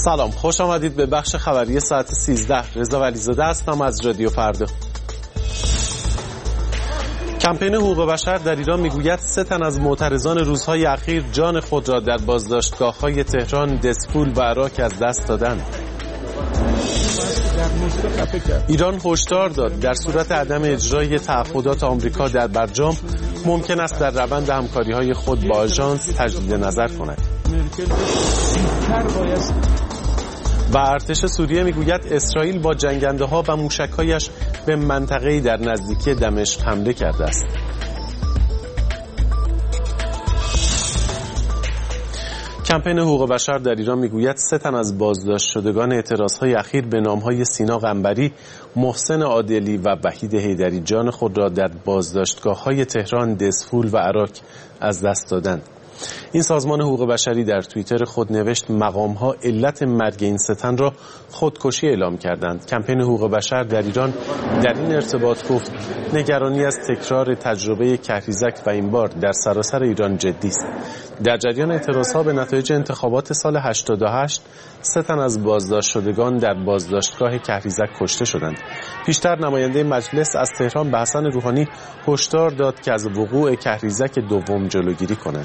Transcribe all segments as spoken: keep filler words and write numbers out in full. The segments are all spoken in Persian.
سلام، خوش آمدید به بخش خبری ساعت سیزده. رضا ولیزاده هستم از رادیو فردا. کمپین حقوق بشر در ایران میگوید سه تن از معترضان روزهای اخیر جان خود را در بازداشتگاه‌های تهران، دسفول و عراق از دست دادند. ایران هشدار داد در صورت عدم اجرای تعهدات آمریکا در برجام ممکن است در روند همکاری‌های خود با آژانس تجدید نظر کند. و ارتش سوریه میگوید اسرائیل با جنگنده‌ها و موشک‌هایش به منطقه‌ای در نزدیکی دمشق حمله کرده است. کمپین حقوق بشر در ایران میگوید سه تن از بازداشت شدگان اعتراضهای اخیر به نام‌های سینا قنبری، محسن عادلی و وحید حیدری جان خود را در بازداشتگاه‌های تهران، دسفول و عراق از دست دادند. این سازمان حقوق بشری در توییتر خود نوشت مقام‌ها علت مرگ این سه تن را خودکشی اعلام کردند. کمپین حقوق بشر در ایران در این ارتباط گفت نگرانی از تکرار تجربه کهریزک و این بار در سراسر ایران جدی است. در جریان اعتراضها به نتایج انتخابات سال هشتاد و هشت سه تن از بازداشت شدگان در بازداشتگاه کهریزک کشته شدند. پیشتر نماینده مجلس از تهران به حسن روحانی هشدار داد که از وقوع کهریزک دوم جلوگیری کند.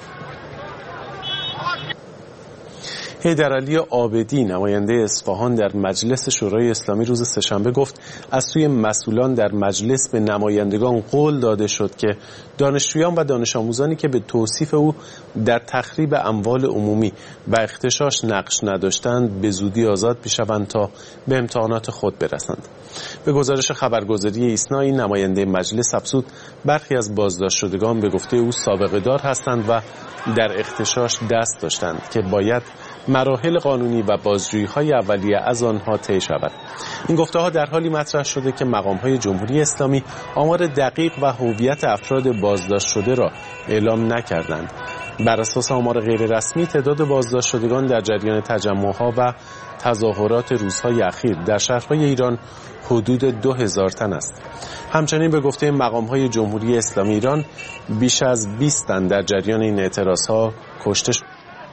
حیدرعلی عابدی نماینده اصفهان در مجلس شورای اسلامی روز سه‌شنبه گفت از سوی مسئولان در مجلس به نمایندگان قول داده شد که دانشجویان و دانش آموزانی که به توصیف او در تخریب اموال عمومی و اغتشاش نقش نداشتند به زودی آزاد بشوند تا به امتحانات خود برسند. به گزارش خبرگزاری ایسنا این نماینده مجلس افزود برخی از بازداشت شدگان به گفته او سابقه دار هستند و در اغتشاش دست داشتند که باید مراحل قانونی و بازجویی‌های اولیه از آنها طی شود. این گفته‌ها در حالی مطرح شده که مقام‌های جمهوری اسلامی آمار دقیق و هویت افراد بازداشت شده را اعلام نکردند. بر اساس آمار غیررسمی تعداد بازداشت شدگان در جریان تجمع‌ها و تظاهرات روزهای اخیر در شهرهای ایران حدود دو هزار تن است. همچنین به گفته مقام‌های جمهوری اسلامی ایران بیش از بیست تن در جریان این اعتراضها کشته شد.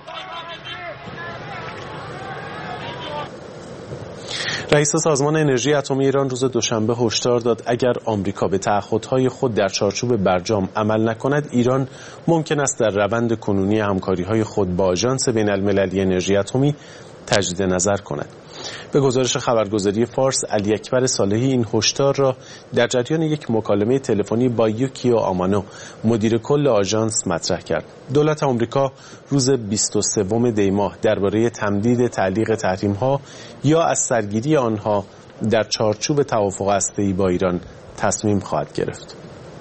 رئیس سازمان انرژی اتمی ایران روز دوشنبه هشدار داد اگر آمریکا به تعهدهای خود در چارچوب برجام عمل نکند ایران ممکن است در روند کنونی همکاری‌های خود با آژانس بین‌المللی انرژی اتمی تجدید نظر کند. به گزارش خبرگزاری فارس علی اکبر صالحی این هشدار را در جریان یک مکالمه تلفنی با یوکیو آمانو مدیر کل آژانس مطرح کرد. دولت آمریکا روز بیست و سوم دی ماه درباره تمدید تعلیق تحریم‌ها یا از سرگیری آنها در چارچوب توافق هسته‌ای با ایران تصمیم خواهد گرفت.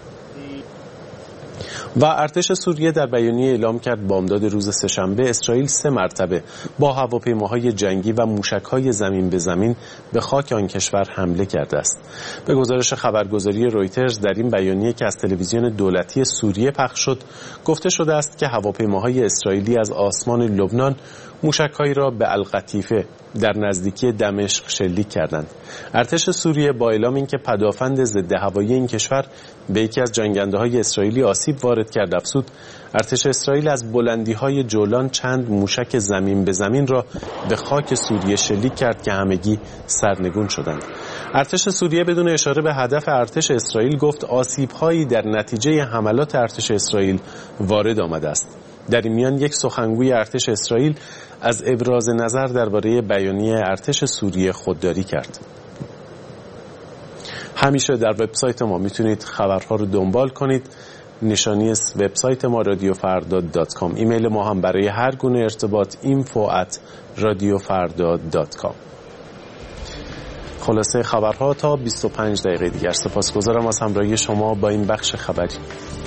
و ارتش سوریه در بیانیه اعلام کرد بامداد روز سه‌شنبه اسرائیل سه مرتبه با هواپیماهای جنگی و موشک‌های زمین به زمین به خاک آن کشور حمله کرده است. به گزارش خبرگزاری رویترز در این بیانیه که از تلویزیون دولتی سوریه پخش شد گفته شده است که هواپیماهای اسرائیلی از آسمان لبنان موشک‌هایی را به القطیفه در نزدیکی دمشق شلیک کردند. ارتش سوریه با اعلام اینکه پدافند ضد هوایی این کشور به یکی از جنگنده‌های اسرائیلی آسیب وارد کرد افزود ارتش اسرائیل از بلندی‌های جولان چند موشک زمین به زمین را به خاک سوریه شلیک کرد که همگی سرنگون شدند. ارتش سوریه بدون اشاره به هدف ارتش اسرائیل گفت آسیب‌هایی در نتیجه حملات ارتش اسرائیل وارد آمده است. در این میان یک سخنگوی ارتش اسرائیل از ابراز نظر درباره بیانیه ارتش سوریه خودداری کرد. همیشه در وبسایت ما میتونید خبرها رو دنبال کنید. نشانی وبسایت ما رادیو فردا دات کام. ایمیل ما هم برای هر گونه ارتباط اینفو ات رادیو فردا دات کام. خلاصه خبرها تا بیست و پنج دقیقه دیگر. سپاسگزارم از همراهی شما با این بخش خبری.